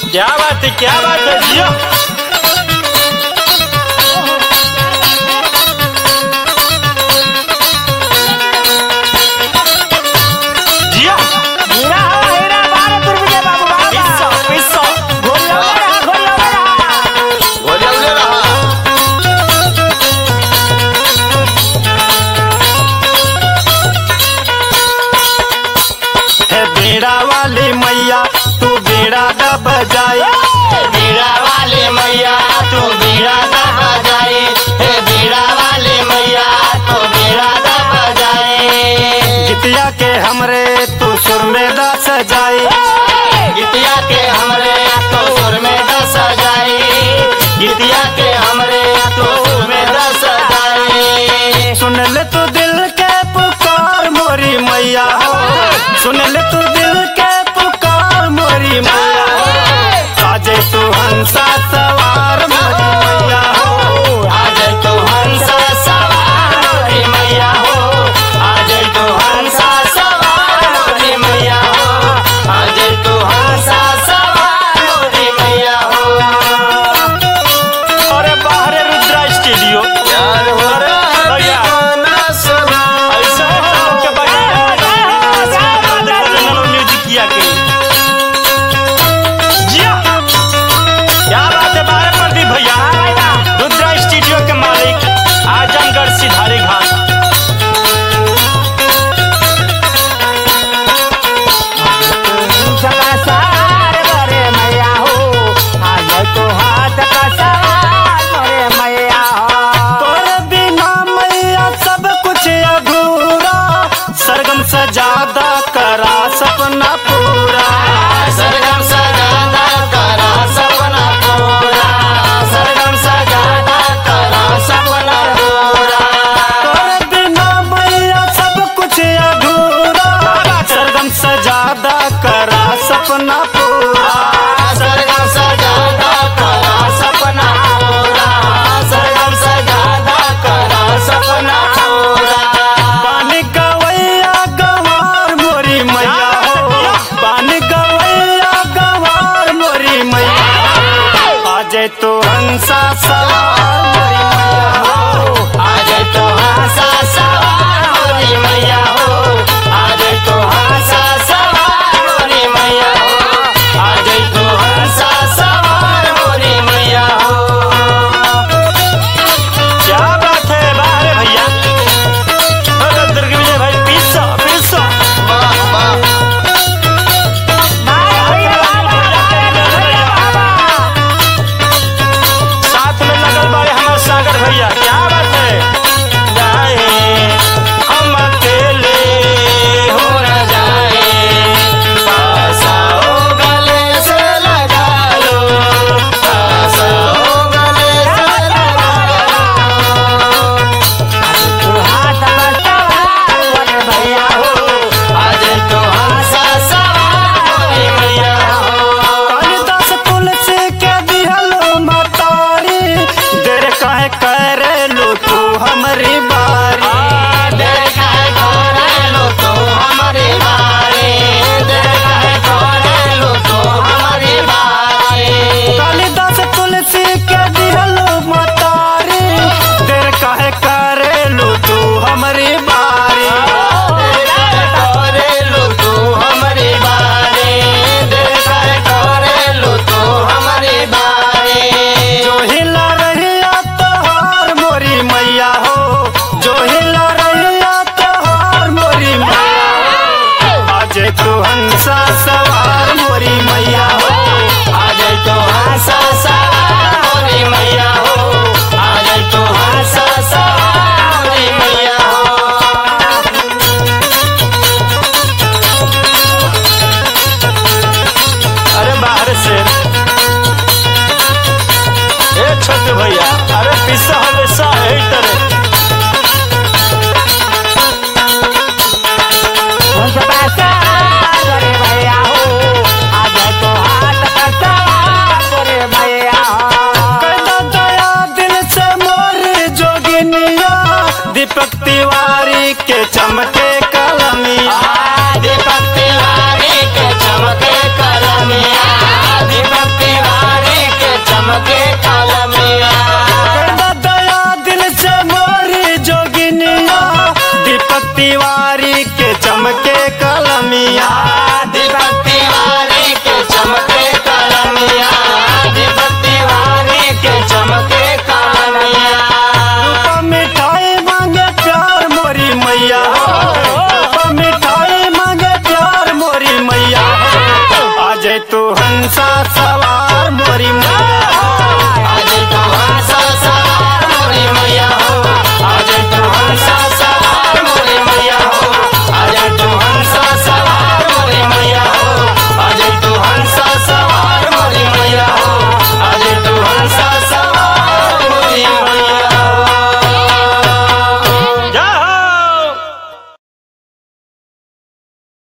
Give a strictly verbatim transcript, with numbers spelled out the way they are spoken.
क्या बात है, क्या बात है जियो। जियो हीरा हो हीरा बारह रुपये बाबू बाबा पैसा पैसा गोलियों में रहा गोलियों में रहा बोले बोले रहा। है बेड़ा वाली मैया तू बेड़ा दा बजाई, बीड़ा वाले मैया तू बीड़ा दा बजाई, हे बीड़ा वाले मैया तू बीड़ा दा बजाई। गीतिया के हमरे तू सुर में दा सजाई, गीतिया के हमरे तो सुर में दा सजाई, गीतिया के हमरे तो सुर में दा सजाई। सुन ले तू दिल के पुकार मोरी मैया हो, सुन ले तू दिल के पुकार मोरी मैया हो, आजे तू हंसा सवार मोरी मैया हो, आज तू हंसा सवार मोरी मैया हो, आज तू हंसा सवार मोरी मैया हो, आज तू हंसा सवार मोरी मैया हो। अरे बाहर रुद्रा स्टूडियो यार हो अरे भैया ऐसा के म्यूजिक किया के जिया क्या बात है बारह प्रदीप भैया रुद्रा स्टूडियो के मालिक आजमगढ़ सिधारी घाट। का सार मोरे मैया हो आज तो हाथ का सार मोरे मैया हो तोरे बिना मैया सब कुछ अधूरा, सरगम सजादा करा सपना पूरा, सरगम सजादा करा सपना पूरा, सरगम सजादा करा सपना पूरा। तोरे बिना मैया सब कुछ अधूरा, सरगम सजादा करा सपना पूरा, सरगम सजादा करा सपना पूरा, सरगम सजादा करा सपना पूरा। बानी गवैया गवार मोरी मैया हो, बानी गवैया गवार मोरी मैया हो, आजे तो हंसा सवार मोरी मैया हो, आज तो हंसा सवार मोरी मैया हो, आज तो हंसा सवार मोरी मैया हो, आज तो हंसा सवार मोरी मैया हो। क्या बात है बाहर भैया अरे दुर्ग विजय भाई पिस्सा पिस्सा वाह वाह साथ में लगल बारे हमारे सागर भैया क्या बात है। जाए हम अकेले हो न जाए, पास आओ गले से लगा लो, पास आओ गले से लगा लो। हाथ का सार मोरे मैया हो आज तो हंसा सवार मोरी मैया हो। कालिदास तुलसी के दिहलो मतारी, देर काहे करेलो तू हमरी बारी, देखा है करेलो तो हमारी बारी, देखा है करेलो तो हमारी बारी। कालिदास तुलसी के दिहलो मतारी, देर काहे करेलो तू हमरी बारी, देखा है करेलो तो हमारी बारी, देखा है करेलो तो हमारी बारी। जो हिला रहिया तोहार मोरी मैया हो, जो हिला रहिया तोहार मोरी मैया हो, आज तू हंसा सवार मोरी मैया हो,